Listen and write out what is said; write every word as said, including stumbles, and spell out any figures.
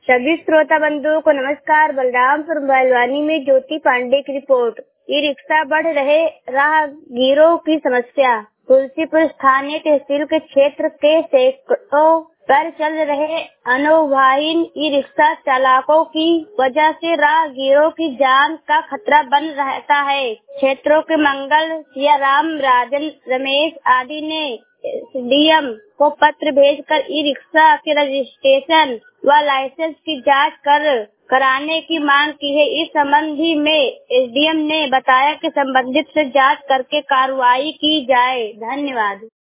सभी श्रोता बंधुओं को नमस्कार। बलरामपुर बलवानी में ज्योति पांडे की रिपोर्ट। ई रिक्शा बढ़ रहे राहगीरों की समस्या। तुलसीपुर स्थानीय तहसील के क्षेत्र के सड़कों पर चल रहे अनुभवहीन ई रिक्शा चालकों की वजह से राहगीरों की जान का खतरा बन रहता है। क्षेत्रों के मंगल, सियाराम, राजन, रमेश आदि ने एसडीएम को पत्र भेजकर ई रिक्शा के रजिस्ट्रेशन व लाइसेंस की जांच कर कराने की मांग की है। इस संबंधी में एसडीएम ने बताया कि संबंधित से जांच करके कार्रवाई की जाए। धन्यवाद।